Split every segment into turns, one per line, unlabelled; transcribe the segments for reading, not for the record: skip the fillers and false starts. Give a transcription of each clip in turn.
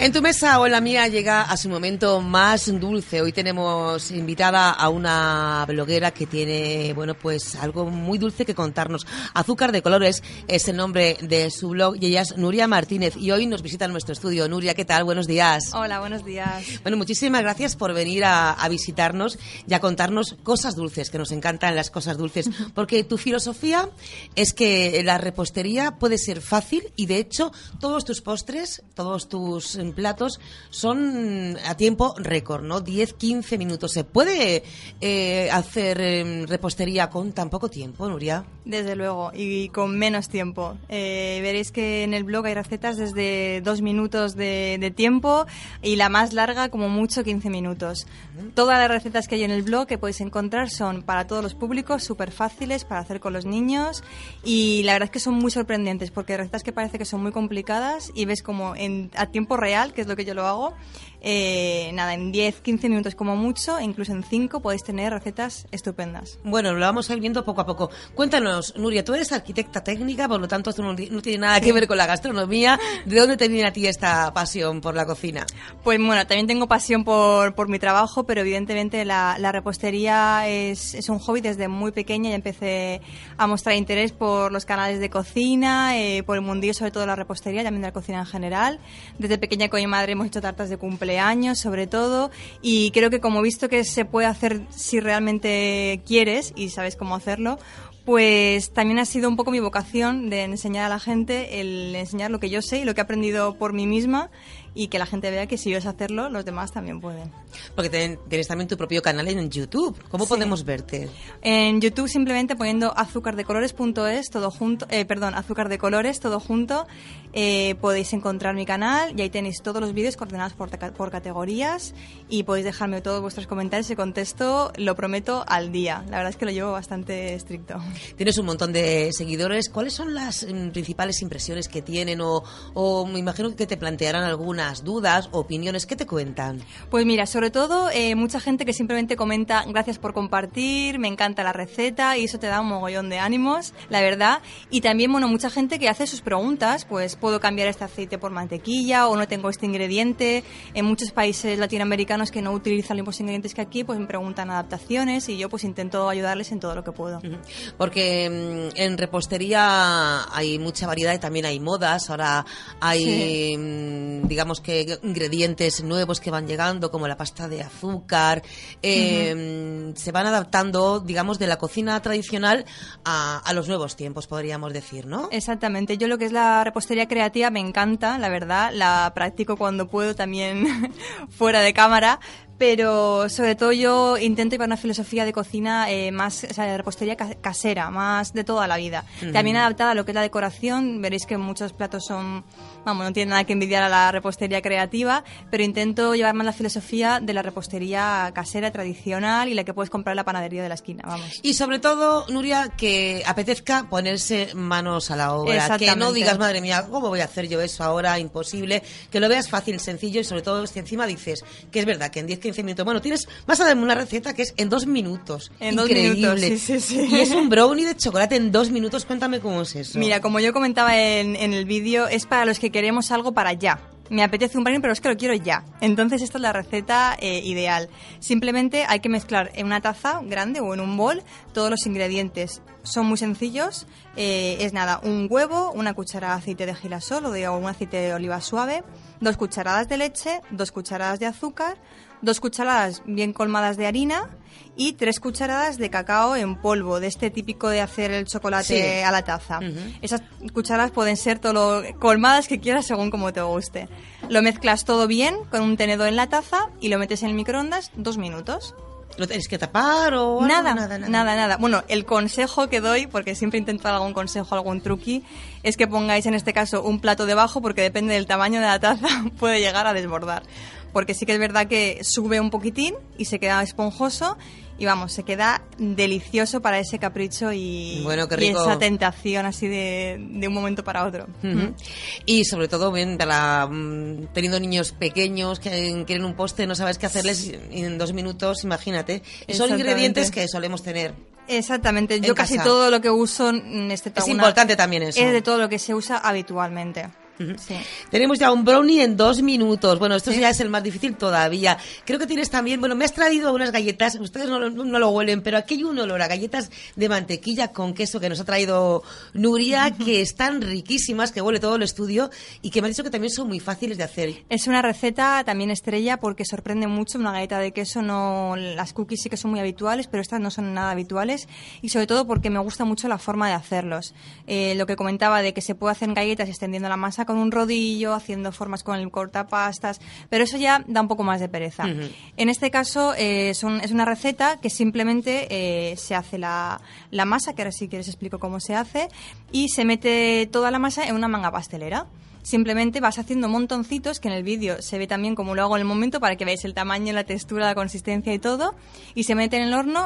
En tu mesa o en la mía llega a su momento más dulce. Hoy tenemos invitada a una bloguera que tiene, bueno, pues algo muy dulce que contarnos. Azúcar de Colores es el nombre de su blog y ella es Nuria Martínez y hoy nos visita en nuestro estudio. Nuria, ¿qué tal? Buenos días.
Hola, buenos días.
Bueno, muchísimas gracias por venir a visitarnos y a contarnos cosas dulces, que nos encantan las cosas dulces, porque tu filosofía es que la repostería puede ser fácil y de hecho todos tus postres, todos tus platos son a tiempo récord, ¿no? 10-15 minutos. ¿Se puede hacer repostería con tan poco tiempo, Nuria?
Desde luego, y con menos tiempo. Veréis que en el blog hay recetas desde 2 minutos de tiempo y la más larga como mucho 15 minutos. Todas las recetas que hay en el blog que podéis encontrar son para todos los públicos, súper fáciles para hacer con los niños y la verdad es que son muy sorprendentes porque hay recetas que parece que son muy complicadas y ves como a tiempo real, que es lo que yo lo hago, en 10-15 minutos como mucho, incluso en 5 podéis tener recetas estupendas.
Bueno, lo vamos a ir viendo poco a poco. Cuéntanos, Nuria, tú eres arquitecta técnica, por lo tanto esto no tiene nada que ver con la gastronomía. ¿De dónde te viene a ti esta pasión por la cocina?
Pues bueno, también tengo pasión por mi trabajo, pero evidentemente la repostería es un hobby desde muy pequeña. Ya empecé a mostrar interés por los canales de cocina, por el mundillo, sobre todo la repostería, también de la cocina en general. Desde pequeña con mi madre hemos hecho tartas de cumpleaños, sobre todo, y creo que como he visto que se puede hacer si realmente quieres y sabes cómo hacerlo, pues también ha sido un poco mi vocación de enseñar a la gente, el enseñar lo que yo sé y lo que he aprendido por mí misma y que la gente vea que si yo sé hacerlo, los demás también pueden.
Porque tienes también tu propio canal en YouTube. ¿Cómo podemos verte?
En YouTube simplemente poniendo azúcardecolores.es, todo junto, Azúcar de Colores, todo junto, podéis encontrar mi canal y ahí tenéis todos los vídeos coordenados por categorías y podéis dejarme todos vuestros comentarios y contesto, lo prometo, al día. La verdad es que lo llevo bastante estricto.
Tienes un montón de seguidores. ¿Cuáles son las principales impresiones que tienen o me imagino que te plantearán algunas dudas, opiniones? ¿Qué te cuentan?
Pues mira, sobre todo mucha gente que simplemente comenta gracias por compartir, me encanta la receta y eso te da un mogollón de ánimos, la verdad. Y también, bueno, mucha gente que hace sus preguntas, pues puedo cambiar este aceite por mantequilla o no tengo este ingrediente. En muchos países latinoamericanos que no utilizan los mismos ingredientes que aquí, pues me preguntan adaptaciones y yo pues intento ayudarles en todo lo que puedo.
Porque en repostería hay mucha variedad y también hay modas. Ahora hay, digamos que ingredientes nuevos que van llegando, como la pasta de azúcar, se van adaptando, digamos, de la cocina tradicional a los nuevos tiempos, podríamos decir, ¿no?
Exactamente. Yo lo que es la repostería creativa me encanta, la verdad, la practico cuando puedo también fuera de cámara, pero sobre todo yo intento llevar una filosofía de cocina más, o sea, de repostería casera, más de toda la vida. También adaptada a lo que es la decoración, veréis que muchos platos son, vamos, no tienen nada que envidiar a la repostería creativa, pero intento llevar más la filosofía de la repostería casera, tradicional y la que puedes comprar en la panadería de la esquina, vamos.
Y sobre todo, Nuria, que apetezca ponerse manos a la obra, que no digas, madre mía, ¿cómo voy a hacer yo eso ahora? Imposible, que lo veas fácil, sencillo y sobre todo si encima dices que es verdad que en 10-15 minutos, bueno, vas a darme una receta que es en 2 minutos.
En
increíble.
2 minutos, sí.
Y es un brownie de chocolate en 2 minutos, cuéntame cómo es eso.
Mira, como yo comentaba en el vídeo, es para los que queremos algo para ya. Me apetece un brownie, pero es que lo quiero ya. Entonces esta es la receta ideal. Simplemente hay que mezclar en una taza grande o en un bol todos los ingredientes. Son muy sencillos. Es nada, un huevo, una cucharada de aceite de girasol o un aceite de oliva suave, 2 cucharadas de leche, 2 cucharadas de azúcar, 2 cucharadas bien colmadas de harina y 3 cucharadas de cacao en polvo, de este típico de hacer el chocolate a la taza. Esas cucharadas pueden ser todo lo colmadas que quieras según como te guste. Lo mezclas todo bien con un tenedor en la taza y lo metes en el microondas 2 minutos.
¿Lo tenéis que tapar o algo?
Nada. Bueno, el consejo que doy, porque siempre intento dar algún consejo, algún truqui, es que pongáis en este caso un plato debajo porque depende del tamaño de la taza, puede llegar a desbordar. Porque sí que es verdad que sube un poquitín y se queda esponjoso y vamos, se queda delicioso para ese capricho y,
bueno, qué rico.
Y esa tentación así de un momento para otro.
Y sobre todo, bien, teniendo niños pequeños que quieren un postre, no sabes qué hacerles y en 2 minutos, imagínate. Son ingredientes que solemos tener.
Exactamente, yo casi todo lo que uso
es importante también eso.
Es de todo lo que se usa habitualmente. Sí.
Tenemos ya un brownie en 2 minutos. Bueno, esto ya es el más difícil todavía. Creo que tienes también, bueno, me has traído unas galletas, ustedes no lo huelen, pero aquí hay un olor a galletas de mantequilla con queso que nos ha traído Nuria, que están riquísimas, que huele todo el estudio y que me ha dicho que también son muy fáciles de hacer.
Es una receta también estrella porque sorprende mucho. Una galleta de queso, no, las cookies sí que son muy habituales, pero estas no son nada habituales, y sobre todo porque me gusta mucho la forma de hacerlos. Lo que comentaba de que se puede hacer galletas extendiendo la masa con un rodillo, haciendo formas con el cortapastas, pero eso ya da un poco más de pereza. En este caso es una receta que simplemente se hace la masa, que ahora si quieres explico cómo se hace, y se mete toda la masa en una manga pastelera. Simplemente vas haciendo montoncitos, que en el vídeo se ve también como lo hago en el momento para que veáis el tamaño, la textura, la consistencia y todo, y se mete en el horno,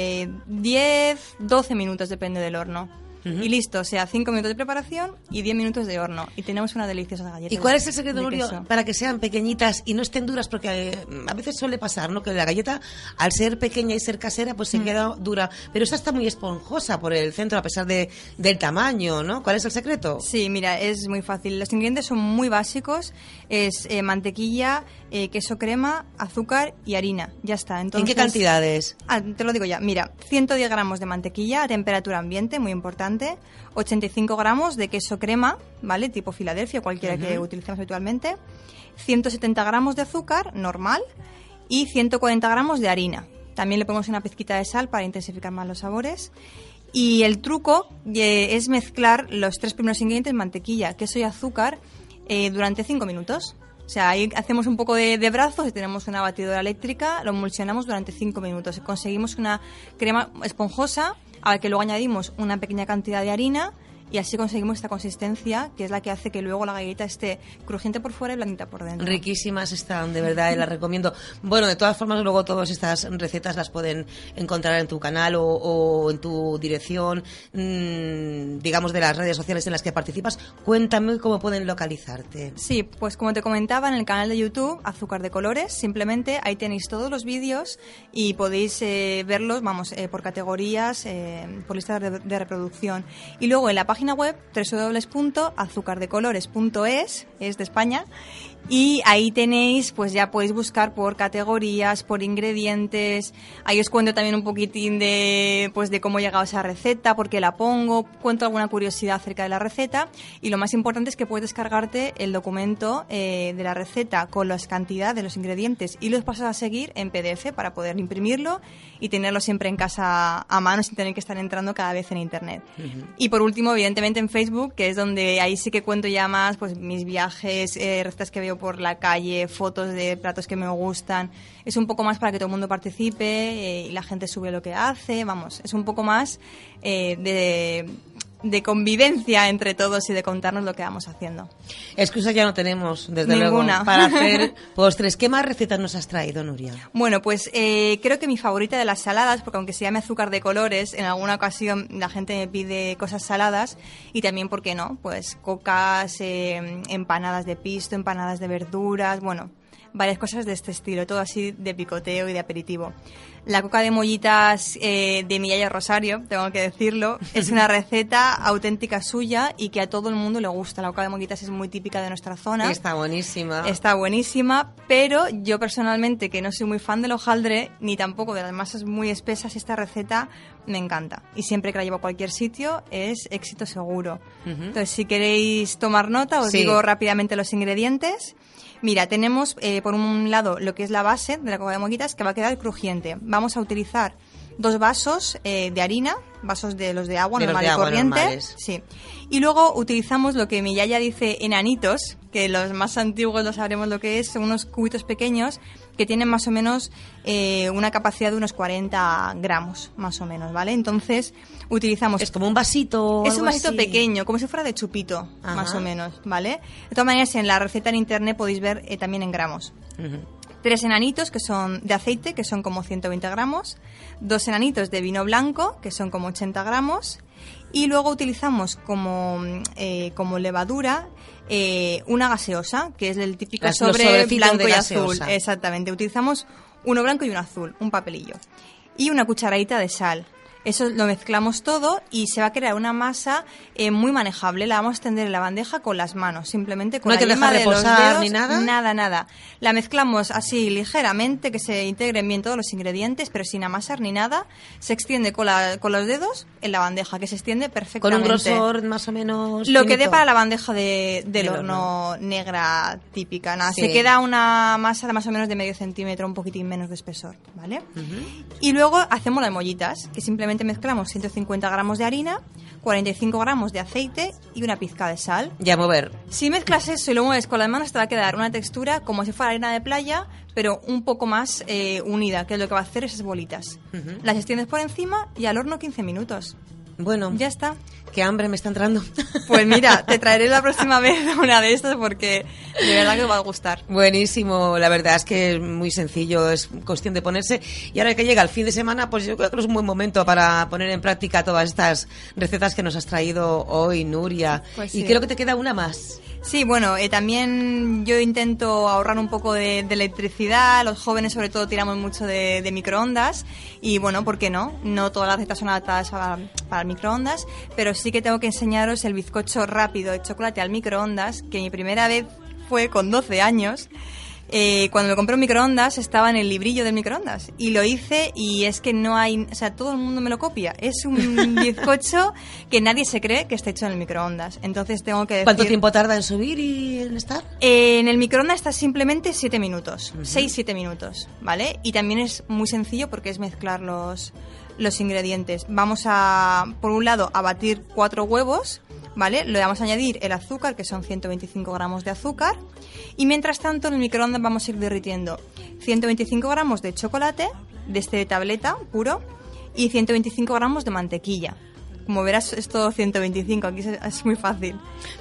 10, 12 minutos depende del horno. Y listo, o sea, 5 minutos de preparación y 10 minutos de horno. Y tenemos una deliciosa galleta.
¿Y cuál es el secreto, Nuria, para que sean pequeñitas y no estén duras? Porque a veces suele pasar, ¿no?, que la galleta, al ser pequeña y ser casera, pues se queda dura. Pero esta está muy esponjosa por el centro, a pesar del tamaño, ¿no? ¿Cuál es el secreto?
Sí, mira, es muy fácil. Los ingredientes son muy básicos. Es mantequilla, queso crema, azúcar y harina. Ya está. Entonces,
¿en qué cantidades?
Te lo digo ya. Mira, 110 gramos de mantequilla a temperatura ambiente, muy importante. 85 gramos de queso crema, ¿vale? Tipo Filadelfia, cualquiera que utilicemos habitualmente. 170 gramos de azúcar, normal. Y 140 gramos de harina. También le ponemos una pizquita de sal para intensificar más los sabores. Y el truco es mezclar los 3 primeros ingredientes, mantequilla, queso y azúcar, durante 5 minutos. O sea, ahí hacemos un poco de brazos y tenemos una batidora eléctrica, lo emulsionamos durante 5 minutos. Conseguimos una crema esponjosa a la que luego añadimos una pequeña cantidad de harina y así conseguimos esta consistencia que es la que hace que luego la galleta esté crujiente por fuera y blandita por dentro.
Riquísimas están, de verdad, las recomiendo. Bueno, de todas formas, luego todas estas recetas las pueden encontrar en tu canal o en tu dirección, digamos, de las redes sociales en las que participas. Cuéntame cómo pueden localizarte.
Sí, pues como te comentaba, en el canal de YouTube, Azúcar de Colores, simplemente ahí tenéis todos los vídeos y podéis verlos, por categorías, por listas de reproducción. Y luego en la página web www.azucardecolores.es, es de España, y ahí tenéis, pues ya podéis buscar por categorías, por ingredientes. Ahí os cuento también un poquitín de cómo he llegado a esa receta, por qué la pongo, cuento alguna curiosidad acerca de la receta, y lo más importante es que puedes descargarte el documento de la receta con las cantidades de los ingredientes y los pasos a seguir en PDF para poder imprimirlo y tenerlo siempre en casa a mano sin tener que estar entrando cada vez en internet. Y por último, evidentemente en Facebook, que es donde ahí sí que cuento ya más pues mis viajes, recetas que veo por la calle, fotos de platos que me gustan. Es un poco más para que todo el mundo participe y la gente sube lo que hace. Es un poco más de convivencia entre todos y de contarnos lo que vamos haciendo.
Excusas ya no tenemos, desde
ninguna,
luego, para hacer postres. ¿Qué más recetas nos has traído, Nuria?
Bueno, pues creo que mi favorita de las saladas, porque aunque se llame Azúcar de Colores, en alguna ocasión la gente me pide cosas saladas y también, ¿por qué no? Pues cocas, empanadas de pisto, empanadas de verduras, varias cosas de este estilo, todo así de picoteo y de aperitivo. La coca de mollitas de mi yaya Rosario, tengo que decirlo, es una receta auténtica suya y que a todo el mundo le gusta. La coca de mollitas es muy típica de nuestra zona.
Está buenísima.
Está buenísima, pero yo personalmente, que no soy muy fan del hojaldre, ni tampoco de las masas muy espesas, esta receta me encanta. Y siempre que la llevo a cualquier sitio es éxito seguro. Entonces, si queréis tomar nota, os digo rápidamente los ingredientes. Mira, tenemos por un lado lo que es la base de la coca de mollitas, que va a quedar crujiente. Vamos a utilizar 2 vasos de harina, vasos de los de agua normal y corriente. Sí. Y luego utilizamos lo que mi yaya dice enanitos, que los más antiguos lo sabremos lo que es, son unos cubitos pequeños que tienen más o menos una capacidad de unos 40 gramos, más o menos, ¿vale? Entonces utilizamos...
Es como un vasito.
Es un vasito pequeño, como si fuera de chupito, más o menos, ¿vale? De todas maneras, en la receta en internet podéis ver también en gramos. 3 enanitos que son de aceite, que son como 120 gramos, 2 enanitos de vino blanco, que son como 80 gramos, y luego utilizamos como levadura una gaseosa, que es el típico sobre blanco y azul. Exactamente, utilizamos uno blanco y uno azul, un papelillo, y una cucharadita de sal. Eso lo mezclamos todo y se va a crear una masa muy manejable. La vamos a extender en la bandeja con las manos, simplemente con
no hay
la
que
yema
dejar
de los
reposar
dedos.
ni nada.
Nada. La mezclamos así ligeramente, que se integren bien todos los ingredientes, pero sin amasar ni nada. Se extiende con los dedos en la bandeja, que se extiende perfectamente.
Con un grosor más o menos
Lo que dé
finito.
para la bandeja del horno negra típica. Nada,
Sí.
se queda una masa de más o menos de medio centímetro, un poquitín menos de espesor, ¿vale? Y luego hacemos las mollitas, que simplemente mezclamos 150 gramos de harina, 45 gramos de aceite y una pizca de sal.
Ya mover.
Si mezclas eso y lo mueves con las manos, te va a quedar una textura como si fuera harina de playa, pero un poco más unida, que es lo que va a hacer esas bolitas. Las extiendes por encima y al horno 15 minutos.
Bueno,
Ya está.
qué hambre me está entrando.
Pues mira, te traeré la próxima vez una de estas porque de verdad que te va a gustar.
Buenísimo, la verdad es que es muy sencillo, es cuestión de ponerse. Y ahora que llega el fin de semana, pues yo creo que es un buen momento para poner en práctica todas estas recetas que nos has traído hoy, Nuria.
Pues
y
sí.
creo que te queda una más.
Sí, bueno, también yo intento ahorrar un poco de electricidad. Los jóvenes sobre todo tiramos mucho de microondas y bueno, ¿por qué no? No todas las recetas son adaptadas para el microondas, pero sí que tengo que enseñaros el bizcocho rápido de chocolate al microondas, que mi primera vez fue con 12 años. Cuando me compré un microondas estaba en el librillo del microondas y lo hice y es que no hay, o sea, todo el mundo me lo copia. Es un bizcocho que nadie se cree que está hecho en el microondas. Entonces tengo que decir...
¿Cuánto tiempo tarda en subir y en estar?
En el microondas está simplemente 7 minutos, 6-7 minutos, ¿vale? Y también es muy sencillo porque es mezclar los ingredientes. Vamos a, por un lado, a batir 4 huevos, ¿vale? Le vamos a añadir el azúcar, que son 125 gramos de azúcar. Y mientras tanto, en el microondas vamos a ir derritiendo 125 gramos de chocolate, de este de tableta puro, y 125 gramos de mantequilla. Como verás, es todo 125, aquí es muy fácil.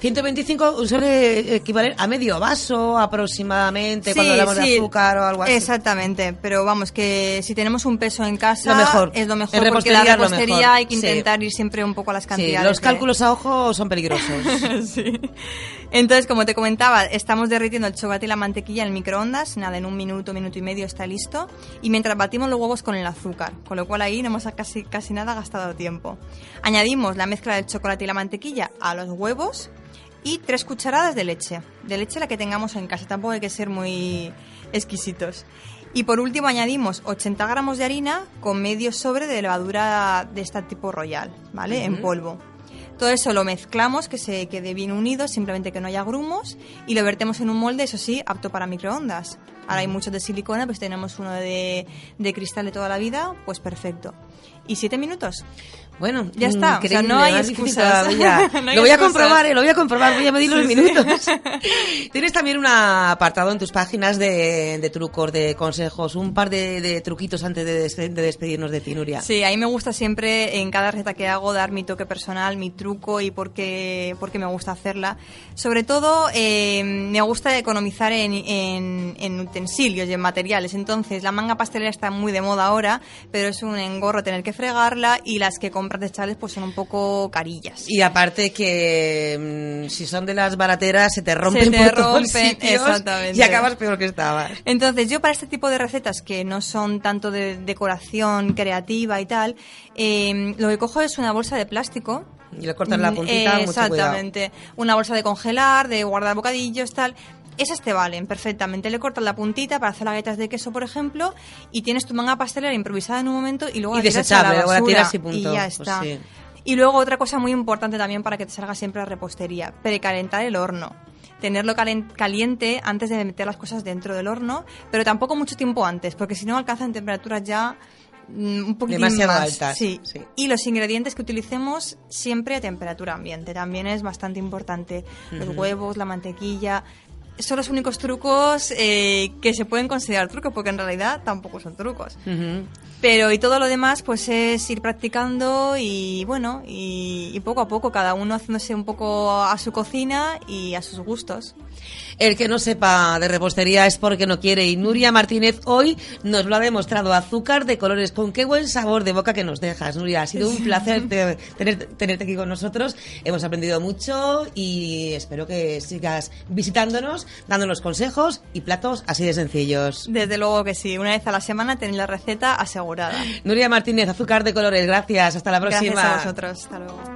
125 suele equivaler a medio vaso aproximadamente,
Sí,
cuando hablamos de
sí,
azúcar o algo así.
Exactamente, pero vamos, que si tenemos un peso en casa
Lo mejor.
es lo mejor,
En
porque la
repostería es lo
repostería
mejor,
hay que
sí.
intentar ir siempre un poco a las
Sí,
cantidades.
los cálculos a ojo son peligrosos.
Sí. Entonces, como te comentaba, estamos derritiendo el chocolate y la mantequilla en el microondas, nada, en un minuto, minuto y medio está listo, y mientras batimos los huevos con el azúcar, con lo cual ahí no hemos casi nada gastado tiempo. Añadimos la mezcla del chocolate y la mantequilla a los huevos y 3 cucharadas de leche la que tengamos en casa, tampoco hay que ser muy exquisitos. Y por último añadimos 80 gramos de harina con medio sobre de levadura de este tipo Royal, ¿vale? En polvo. Todo eso lo mezclamos, que se quede bien unido, simplemente que no haya grumos, y lo vertemos en un molde, eso sí, apto para microondas. Ahora hay muchos de silicona, pues tenemos uno de cristal de toda la vida, pues perfecto. ¿Y 7 minutos?
Bueno,
Ya está,
increíble,
o sea, no hay
más difícil
excusas.
todavía.
No hay
Lo voy a
excusas.
comprobar, voy a medir los
Sí, sí.
minutos. Tienes también un apartado en tus páginas de trucos, de consejos, un par de truquitos antes de despedirnos de ti, Nuria.
Sí, a mí me gusta siempre en cada receta que hago dar mi toque personal, mi truco y por qué me gusta hacerla. Sobre todo me gusta economizar en utensilios y en materiales. Entonces la manga pastelera está muy de moda ahora, pero es un engorro tener que fregarla y las que compras de chales pues son un poco carillas.
Y aparte que si son de las barateras se te rompen por todos sitios
exactamente.
y acabas peor que estabas.
Entonces, yo para este tipo de recetas que no son tanto de decoración creativa y tal, lo que cojo es una bolsa de plástico.
Y le cortas la puntita, mucho cuidado.
Exactamente. Una bolsa de congelar, de guardar bocadillos, tal. Esas te valen perfectamente. Le cortas la puntita para hacer las galletas de queso, por ejemplo, y tienes tu manga pastelera improvisada en un momento y luego
Y
la tiras a
desechable,
la
luego la
basura
tiras y punto.
y ya
Pues
está.
sí.
Y luego otra cosa muy importante también para que te salga siempre la repostería, precalentar el horno. Tenerlo caliente antes de meter las cosas dentro del horno, pero tampoco mucho tiempo antes, porque si no alcanzan temperaturas ya un poquitín
demasiado
más.
altas.
Sí.
Sí.
Y los ingredientes que utilicemos siempre a temperatura ambiente, también es bastante importante. Los huevos, la mantequilla. Son los únicos trucos que se pueden considerar trucos, porque en realidad tampoco son trucos. Pero y todo lo demás pues es ir practicando y bueno, y poco a poco cada uno haciéndose un poco a su cocina y a sus gustos.
El que no sepa de repostería es porque no quiere, y Nuria Martínez hoy nos lo ha demostrado. Azúcar de colores, con qué buen sabor de boca que nos dejas, Nuria. Ha sido un placer tenerte aquí con nosotros. Hemos aprendido mucho y espero que sigas visitándonos seguirnos dándonos consejos y platos así de sencillos.
Desde luego que sí, una vez a la semana tenéis la receta asegurada.
Nuria Martínez, Azúcar de Colores, gracias, hasta la próxima.
Gracias a vosotros, hasta luego.